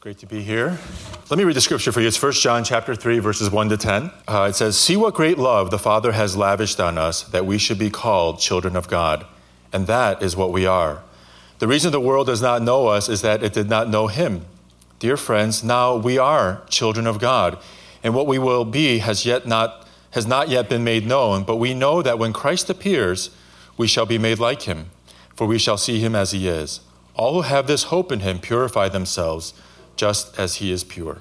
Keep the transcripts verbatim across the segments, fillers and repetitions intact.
Great to be here. Let me read the scripture for you. It's First John chapter three, verses one to ten. Uh, it says, "See what great love the Father has lavished on us, that we should be called children of God. And that is what we are. The reason the world does not know us is that it did not know him. Dear friends, now we are children of God, and what we will be has yet not has not yet been made known, but we know that when Christ appears, we shall be made like him, for we shall see him as he is. All who have this hope in him purify themselves, just as he is pure."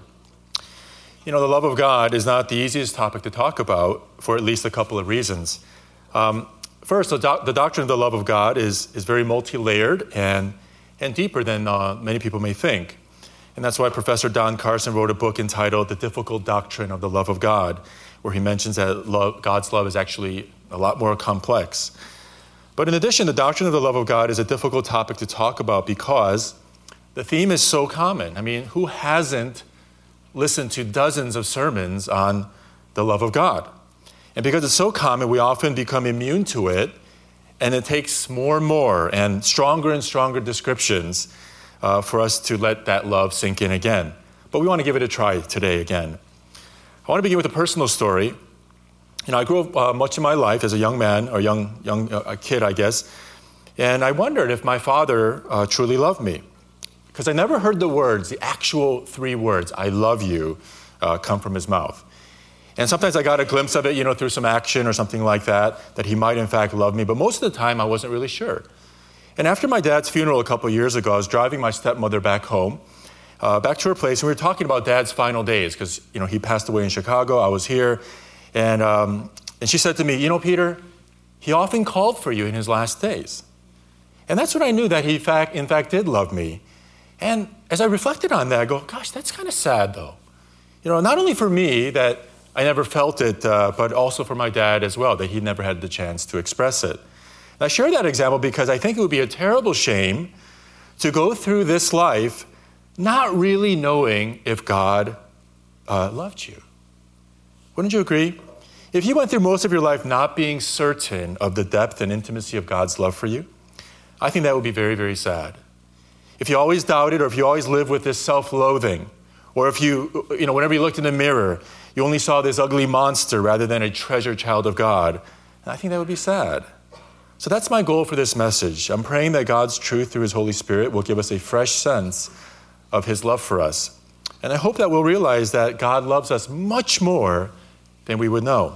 You know, the love of God is not the easiest topic to talk about for at least a couple of reasons. Um, first, the, doc- the doctrine of the love of God is, is very multi-layered and, and deeper than uh, many people may think. And that's why Professor Don Carson wrote a book entitled The Difficult Doctrine of the Love of God, where he mentions that love, God's love is actually a lot more complex. But in addition, the doctrine of the love of God is a difficult topic to talk about because the theme is so common. I mean, who hasn't listened to dozens of sermons on the love of God? And because it's so common, we often become immune to it, and it takes more and more and stronger and stronger descriptions uh, for us to let that love sink in again. But we want to give it a try today again. I want to begin with a personal story. You know, I grew up uh, much of my life as a young man, or young young uh, kid, I guess, and I wondered if my father uh, truly loved me. Because I never heard the words, the actual three words, "I love you," uh, come from his mouth. And sometimes I got a glimpse of it, you know, through some action or something like that, that he might in fact love me. But most of the time, I wasn't really sure. And after my dad's funeral a couple of years ago, I was driving my stepmother back home, uh, back to her place, and we were talking about Dad's final days because, you know, he passed away in Chicago. I was here. And, um, and she said to me, "You know, Peter, he often called for you in his last days." And that's when I knew that he, in fact, in fact did love me. And as I reflected on that, I go, gosh, that's kind of sad, though. You know, not only for me that I never felt it, uh, but also for my dad as well, that he never had the chance to express it. And I share that example because I think it would be a terrible shame to go through this life not really knowing if God uh, loved you. Wouldn't you agree? If you went through most of your life not being certain of the depth and intimacy of God's love for you, I think that would be very, very sad. If you always doubted, or if you always lived with this self-loathing, or if you, you know, whenever you looked in the mirror, you only saw this ugly monster rather than a treasured child of God, I think that would be sad. So that's my goal for this message. I'm praying that God's truth through his Holy Spirit will give us a fresh sense of his love for us. And I hope that we'll realize that God loves us much more than we would know.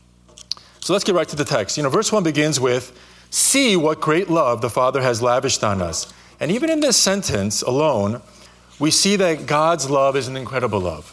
So let's get right to the text. You know, verse one begins with, "See what great love the Father has lavished on us." And even in this sentence alone, we see that God's love is an incredible love.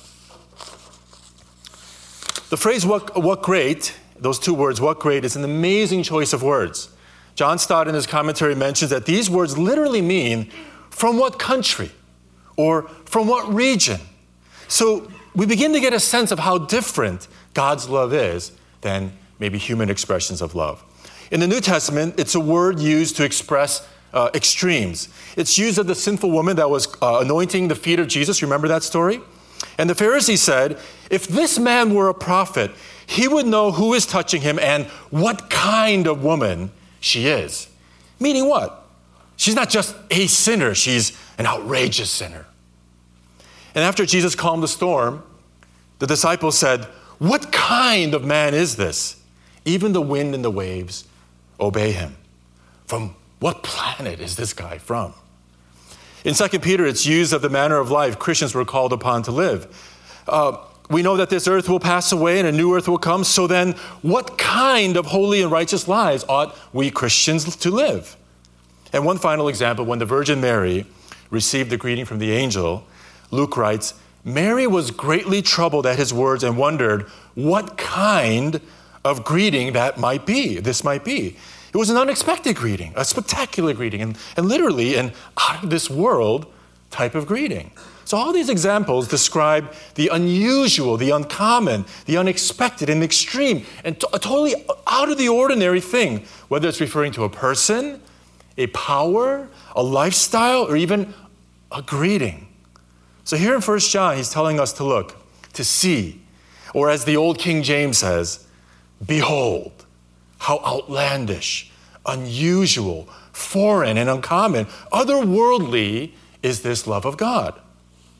The phrase, what, what great, those two words, what great, is an amazing choice of words. John Stott in his commentary mentions that these words literally mean, from what country or from what region. So we begin to get a sense of how different God's love is than maybe human expressions of love. In the New Testament, it's a word used to express Uh, extremes. It's used of the sinful woman that was uh, anointing the feet of Jesus. Remember that story? And the Pharisee said, if this man were a prophet, he would know who is touching him and what kind of woman she is. Meaning what? She's not just a sinner, she's an outrageous sinner. And after Jesus calmed the storm, the disciples said, what kind of man is this? Even the wind and the waves obey him. From what planet is this guy from? In Second Peter, it's used of the manner of life Christians were called upon to live. Uh, we know that this earth will pass away and a new earth will come. So then, what kind of holy and righteous lives ought we Christians to live? And one final example, when the Virgin Mary received the greeting from the angel, Luke writes, Mary was greatly troubled at his words and wondered what kind of greeting that might be, this might be. It was an unexpected greeting, a spectacular greeting, and, and literally an out-of-this-world type of greeting. So all these examples describe the unusual, the uncommon, the unexpected, and extreme, and to- a totally out-of-the-ordinary thing, whether it's referring to a person, a power, a lifestyle, or even a greeting. So here in First John, he's telling us to look, to see, or as the old King James says, behold. How outlandish, unusual, foreign, and uncommon, otherworldly is this love of God.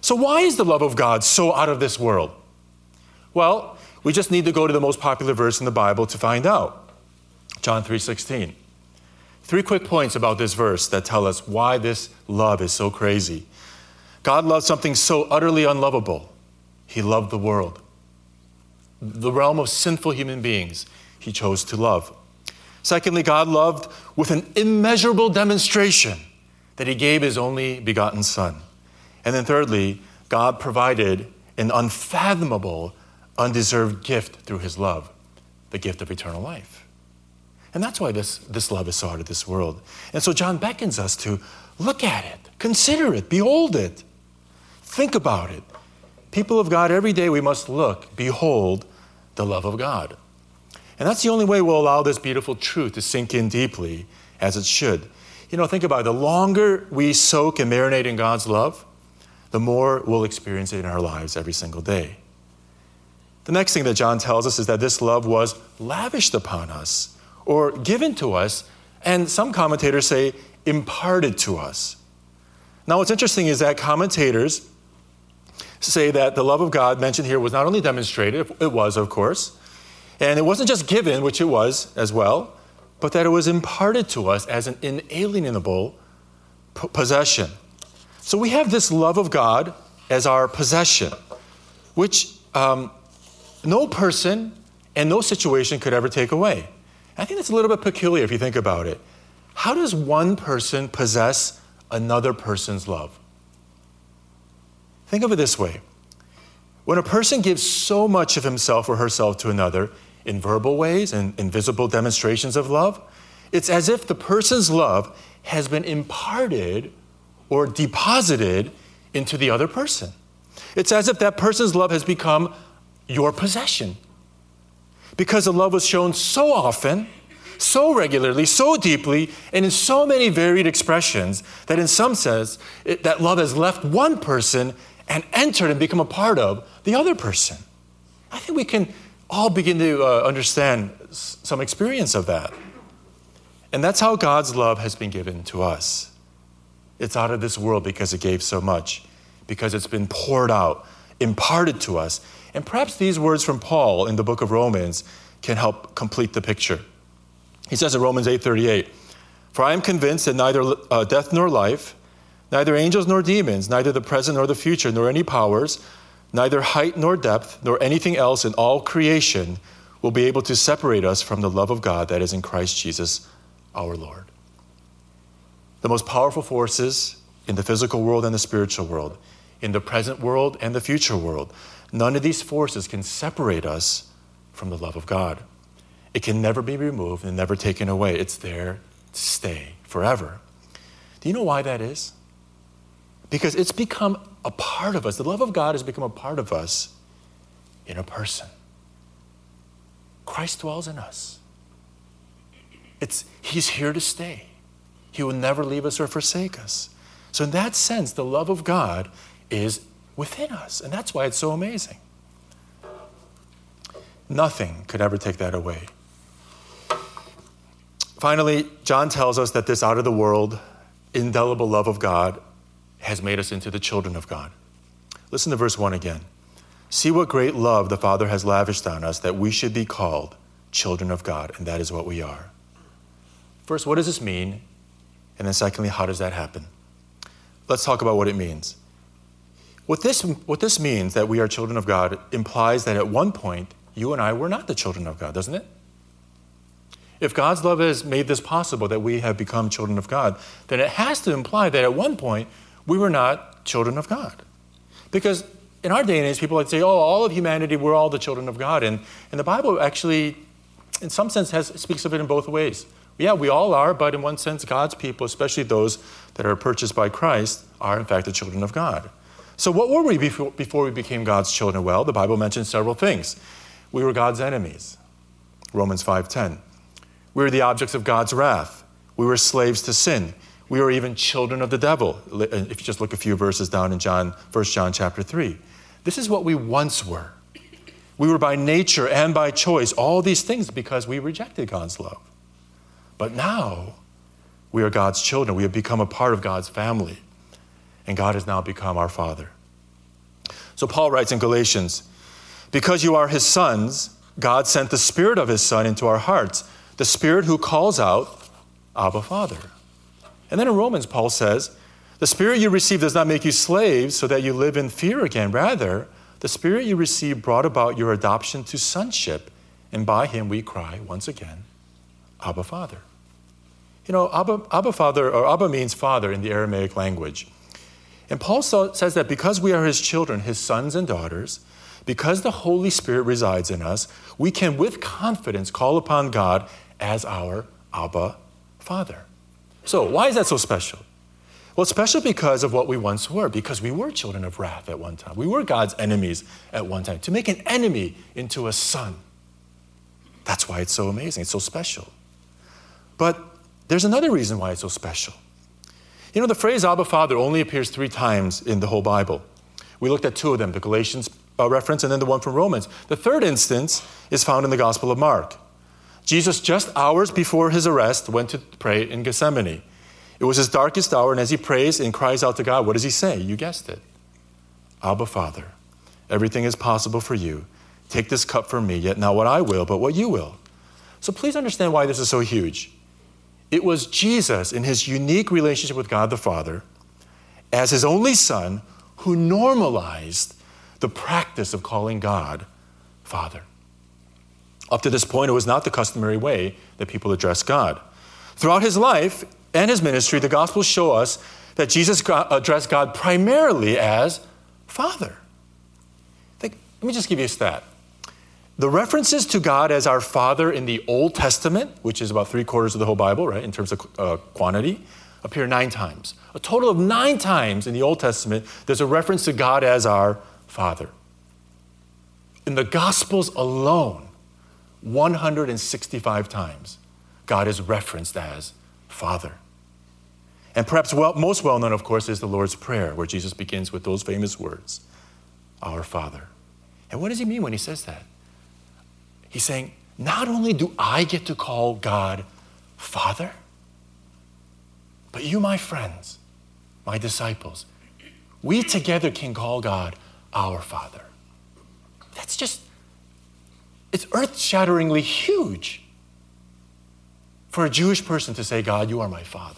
So why is the love of God so out of this world? Well, we just need to go to the most popular verse in the Bible to find out. John three sixteen. Three quick points about this verse that tell us why this love is so crazy. God loved something so utterly unlovable. He loved the world. The realm of sinful human beings he chose to love. Secondly, God loved with an immeasurable demonstration that he gave his only begotten Son. And then thirdly, God provided an unfathomable, undeserved gift through his love, the gift of eternal life. And that's why this, this love is so out of this world. And so John beckons us to look at it, consider it, behold it, think about it. People of God, every day we must look, behold the love of God. And that's the only way we'll allow this beautiful truth to sink in deeply as it should. You know, think about it. The longer we soak and marinate in God's love, the more we'll experience it in our lives every single day. The next thing that John tells us is that this love was lavished upon us or given to us, and some commentators say imparted to us. Now, what's interesting is that commentators say that the love of God mentioned here was not only demonstrated, it was, of course, and it wasn't just given, which it was as well, but that it was imparted to us as an inalienable p- possession. So we have this love of God as our possession, which um, no person and no situation could ever take away. I think that's a little bit peculiar if you think about it. How does one person possess another person's love? Think of it this way. When a person gives so much of himself or herself to another in verbal ways and in visible demonstrations of love, it's as if the person's love has been imparted or deposited into the other person. It's as if that person's love has become your possession. Because the love was shown so often, so regularly, so deeply, and in so many varied expressions that in some sense, it, that love has left one person and entered and become a part of the other person. I think we can all begin to uh, understand s- some experience of that. And that's how God's love has been given to us. It's out of this world because it gave so much, because it's been poured out, imparted to us. And perhaps these words from Paul in the book of Romans can help complete the picture. He says in Romans eight thirty-eight, "For I am convinced that neither uh, death nor life, neither angels nor demons, neither the present nor the future, nor any powers, neither height nor depth, nor anything else in all creation will be able to separate us from the love of God that is in Christ Jesus our Lord." The most powerful forces in the physical world and the spiritual world, in the present world and the future world, none of these forces can separate us from the love of God. It can never be removed and never taken away. It's there to stay forever. Do you know why that is? Because it's become a part of us. The love of God has become a part of us in a person. Christ dwells in us. It's, he's here to stay. He will never leave us or forsake us. So in that sense, the love of God is within us. And that's why it's so amazing. Nothing could ever take that away. Finally, John tells us that this out of the world, indelible love of God has made us into the children of God. Listen to verse one again. "See what great love the Father has lavished on us, that we should be called children of God, and that is what we are." First, what does this mean? And then secondly, how does that happen? Let's talk about what it means. What this, what this means, that we are children of God, implies that at one point, you and I were not the children of God, doesn't it? If God's love has made this possible, that we have become children of God, then it has to imply that at one point, we were not children of God. Because in our day and age, people like to say, oh, all of humanity, we're all the children of God. And, and the Bible actually, in some sense, has, speaks of it in both ways. Yeah, we all are, but in one sense, God's people, especially those that are purchased by Christ, are in fact the children of God. So what were we before, before we became God's children? Well, the Bible mentions several things. We were God's enemies, Romans five ten. We were the objects of God's wrath. We were slaves to sin. We were even children of the devil. If you just look a few verses down in John, First John chapter three. This is what we once were. We were by nature and by choice all these things because we rejected God's love. But now we are God's children. We have become a part of God's family. And God has now become our Father. So Paul writes in Galatians, because you are his sons, God sent the Spirit of his Son into our hearts, the Spirit who calls out, Abba, Father. And then in Romans, Paul says, the Spirit you received does not make you slaves so that you live in fear again. Rather, the Spirit you received brought about your adoption to sonship, and by him we cry once again, Abba, Father. You know, Abba, Abba, Father, or Abba means father in the Aramaic language. And Paul so, says that because we are his children, his sons and daughters, because the Holy Spirit resides in us, we can with confidence call upon God as our Abba, Father. So why is that so special? Well, it's special because of what we once were, because we were children of wrath at one time. We were God's enemies at one time. To make an enemy into a son, that's why it's so amazing. It's so special. But there's another reason why it's so special. You know, the phrase Abba, Father only appears three times in the whole Bible. We looked at two of them, the Galatians uh, reference and then the one from Romans. The third instance is found in the Gospel of Mark. Jesus, just hours before his arrest, went to pray in Gethsemane. It was his darkest hour, and as he prays and cries out to God, what does he say? You guessed it. Abba, Father, everything is possible for you. Take this cup from me, yet not what I will, but what you will. So please understand why this is so huge. It was Jesus, in his unique relationship with God the Father, as his only son, who normalized the practice of calling God Father. Up to this point, it was not the customary way that people address God. Throughout his life and his ministry, the Gospels show us that Jesus addressed God primarily as Father. Think, let me just give you a stat. The references to God as our Father in the Old Testament, which is about three quarters of the whole Bible, right, in terms of uh, quantity, appear nine times. A total of nine times in the Old Testament, there's a reference to God as our Father. In the Gospels alone, one hundred sixty-five times, God is referenced as Father. And perhaps well, most well-known, of course, is the Lord's Prayer, where Jesus begins with those famous words, Our Father. And what does he mean when he says that? He's saying, not only do I get to call God Father, but you, my friends, my disciples, we together can call God our Father. That's just, it's earth-shatteringly huge for a Jewish person to say, God, you are my Father.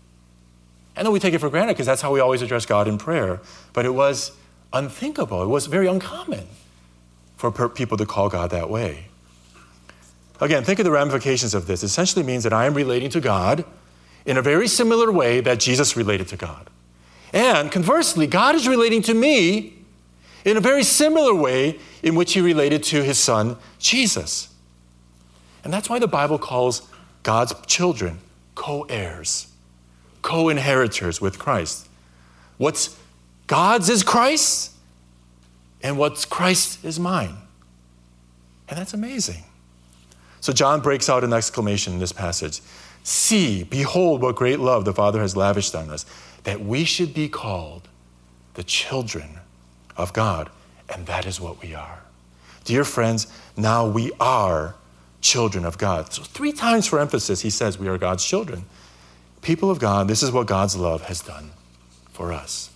I know we take it for granted because that's how we always address God in prayer, but it was unthinkable. It was very uncommon for per- people to call God that way. Again, think of the ramifications of this. It essentially means that I am relating to God in a very similar way that Jesus related to God. And conversely, God is relating to me in a very similar way in which he related to his son, Jesus. And that's why the Bible calls God's children co-heirs, co-inheritors with Christ. What's God's is Christ's, and what's Christ is mine. And that's amazing. So John breaks out an exclamation in this passage. See, behold what great love the Father has lavished on us, that we should be called the children of God. And that is what we are. Dear friends, now we are children of God. So three times for emphasis, he says we are God's children. People of God, this is what God's love has done for us.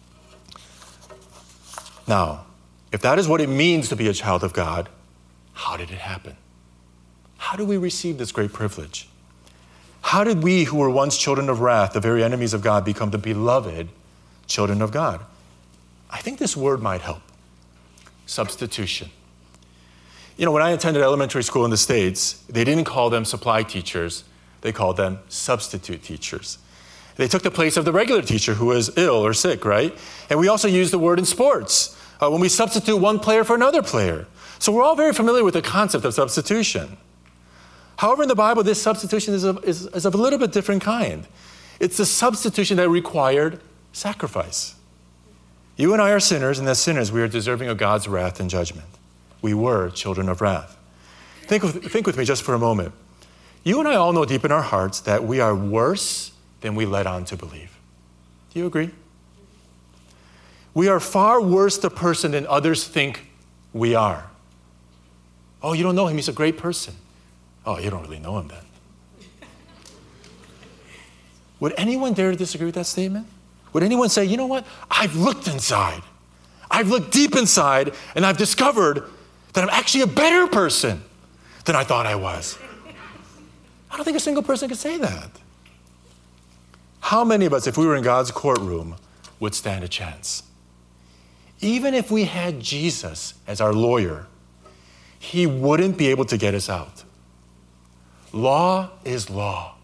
Now, if that is what it means to be a child of God, how did it happen? How do we receive this great privilege? How did we who were once children of wrath, the very enemies of God, become the beloved children of God? I think this word might help. Substitution. You know, when I attended elementary school in the States, they didn't call them supply teachers. They called them substitute teachers. They took the place of the regular teacher who was ill or sick, right? And we also use the word in sports uh, when we substitute one player for another player. So we're all very familiar with the concept of substitution. However, in the Bible, this substitution is of, is, is of a little bit different kind. It's a substitution that required sacrifice. You and I are sinners, and as sinners, we are deserving of God's wrath and judgment. We were children of wrath. Think with, think with me just for a moment. You and I all know deep in our hearts that we are worse than we let on to believe. Do you agree? We are far worse the person than others think we are. Oh, you don't know him, he's a great person. Oh, you don't really know him then. Would anyone dare to disagree with that statement? Would anyone say, you know what? I've looked inside. I've looked deep inside and I've discovered that I'm actually a better person than I thought I was. I don't think a single person could say that. How many of us, if we were in God's courtroom, would stand a chance? Even if we had Jesus as our lawyer, he wouldn't be able to get us out. Law is law.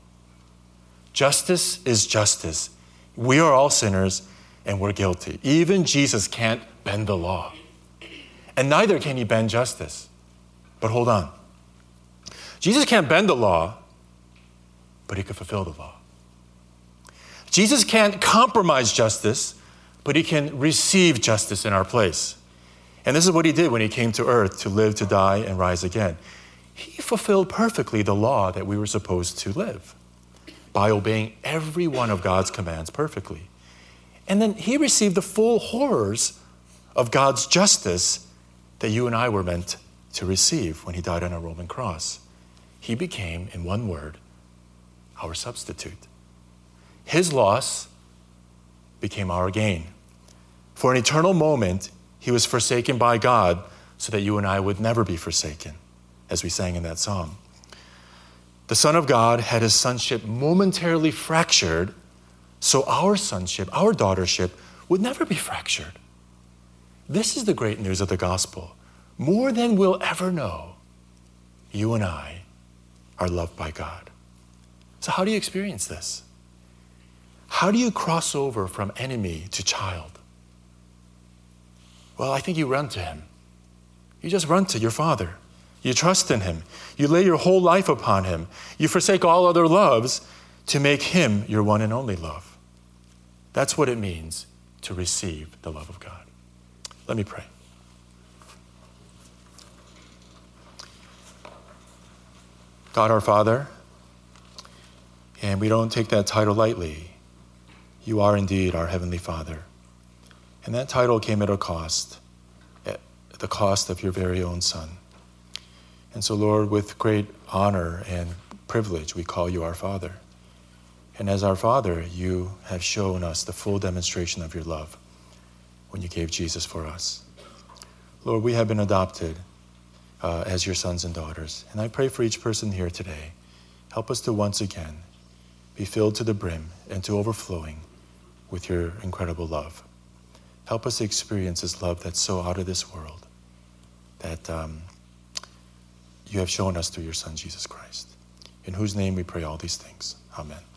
Justice is justice. We are all sinners and we're guilty. Even Jesus can't bend the law. And neither can he bend justice. But hold on. Jesus can't bend the law, but he can fulfill the law. Jesus can't compromise justice, but he can receive justice in our place. And this is what he did when he came to earth to live, to die, and rise again. He fulfilled perfectly the law that we were supposed to live by obeying every one of God's commands perfectly. And then he received the full horrors of God's justice that you and I were meant to receive when he died on a Roman cross. He became, in one word, our substitute. His loss became our gain. For an eternal moment, he was forsaken by God so that you and I would never be forsaken, as we sang in that song. The Son of God had his sonship momentarily fractured so our sonship, our daughtership, would never be fractured. This is the great news of the gospel. More than we'll ever know, you and I are loved by God. So how do you experience this? How do you cross over from enemy to child? Well, I think you run to him. You just run to your Father. You trust in him. You lay your whole life upon him. You forsake all other loves to make him your one and only love. That's what it means to receive the love of God. Let me pray. God our Father, and we don't take that title lightly. You are indeed our Heavenly Father. And that title came at a cost, at the cost of your very own Son. And so, Lord, with great honor and privilege, we call you our Father. And as our Father, you have shown us the full demonstration of your love when you gave Jesus for us. Lord, we have been adopted uh, as your sons and daughters. And I pray for each person here today. Help us to once again be filled to the brim and to overflowing with your incredible love. Help us experience this love that's so out of this world that um, you have shown us through your Son, Jesus Christ, in whose name we pray all these things. Amen.